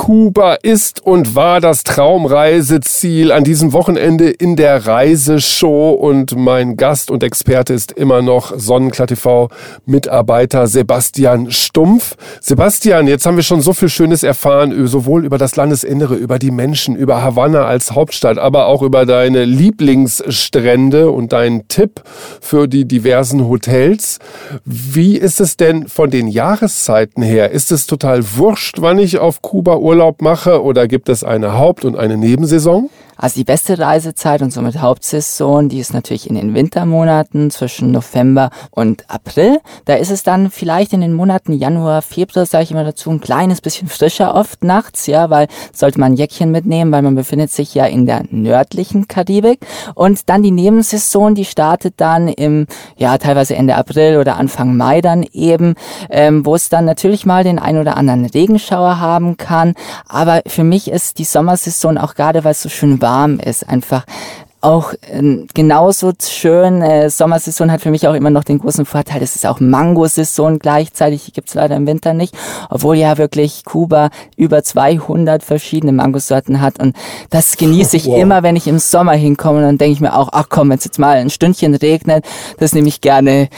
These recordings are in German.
Kuba ist und war das Traumreiseziel an diesem Wochenende in der Reiseshow und mein Gast und Experte ist immer noch Sonnenklar TV Mitarbeiter Sebastian Stumpf. Sebastian, jetzt haben wir schon so viel Schönes erfahren, sowohl über das Landesinnere, über die Menschen, über Havanna als Hauptstadt, aber auch über deine Lieblingsstrände und deinen Tipp für die diversen Hotels. Wie ist es denn von den Jahreszeiten her? Ist es total wurscht, wann ich auf Kuba Urlaub mache oder gibt es eine Haupt- und eine Nebensaison? Also die beste Reisezeit und somit Hauptsaison, die ist natürlich in den Wintermonaten zwischen November und April. Da ist es dann vielleicht in den Monaten Januar, Februar, sage ich immer dazu, ein kleines bisschen frischer oft nachts, ja, weil sollte man ein Jäckchen mitnehmen, weil man befindet sich ja in der nördlichen Karibik. Und dann die Nebensaison, die startet dann im, ja, teilweise Ende April oder Anfang Mai dann eben, wo es dann natürlich mal den ein oder anderen Regenschauer haben kann. Aber für mich ist die Sommersaison auch gerade, weil es so schön warm ist, einfach auch genauso schön. Sommersaison hat für mich auch immer noch den großen Vorteil, es ist auch Mangosaison gleichzeitig, die gibt es leider im Winter nicht, obwohl ja wirklich Kuba über 200 verschiedene Mangosorten hat und das genieße ich immer, wenn ich im Sommer hinkomme und dann denke ich mir auch, ach komm, wenn es jetzt mal ein Stündchen regnet, das nehme ich gerne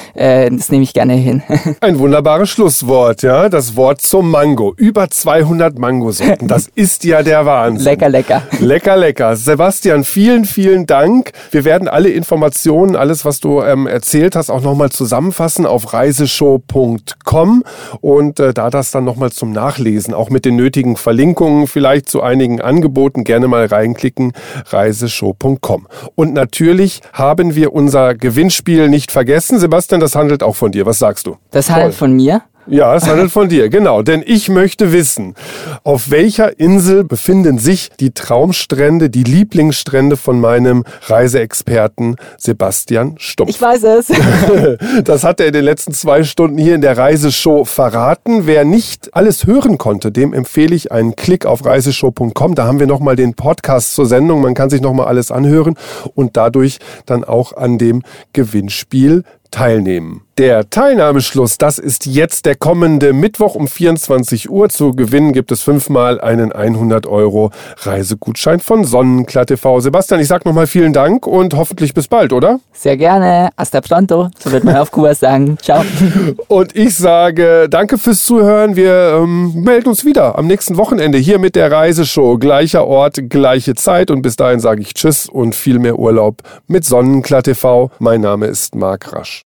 hin. Ein wunderbares Schlusswort, ja, das Wort zum Mango. Über 200 Mangosorten, das ist ja der Wahnsinn. Lecker, lecker. Lecker, lecker. Sebastian, vielen, vielen Dank. Wir werden alle Informationen, alles, was du erzählt hast, auch nochmal zusammenfassen auf reiseshow.com und da das dann nochmal zum Nachlesen, auch mit den nötigen Verlinkungen, vielleicht zu einigen Angeboten, gerne mal reinklicken, reiseshow.com. Und natürlich haben wir unser Gewinnspiel nicht vergessen. Sebastian, das handelt auch von dir. Was sagst du? Das handelt von mir? Ja, es handelt von dir, genau. Denn ich möchte wissen, auf welcher Insel befinden sich die Traumstrände, die Lieblingsstrände von meinem Reiseexperten Sebastian Stumpf. Ich weiß es. Das hat er in den letzten 2 Stunden hier in der Reiseshow verraten. Wer nicht alles hören konnte, dem empfehle ich einen Klick auf reiseshow.com. Da haben wir nochmal den Podcast zur Sendung. Man kann sich nochmal alles anhören und dadurch dann auch an dem Gewinnspiel teilnehmen. Der Teilnahmeschluss, das ist jetzt der kommende Mittwoch um 24 Uhr. Zu gewinnen gibt es 5-mal einen 100 € Reisegutschein von Sonnenklar TV. Sebastian, ich sag nochmal vielen Dank und hoffentlich bis bald, oder? Sehr gerne. Hasta pronto. So wird man auf Kuba sagen. Ciao. Und ich sage danke fürs Zuhören. Wir melden uns wieder am nächsten Wochenende hier mit der Reiseshow. Gleicher Ort, gleiche Zeit. Und bis dahin sage ich Tschüss und viel mehr Urlaub mit Sonnenklar TV. Mein Name ist Marc Rasch.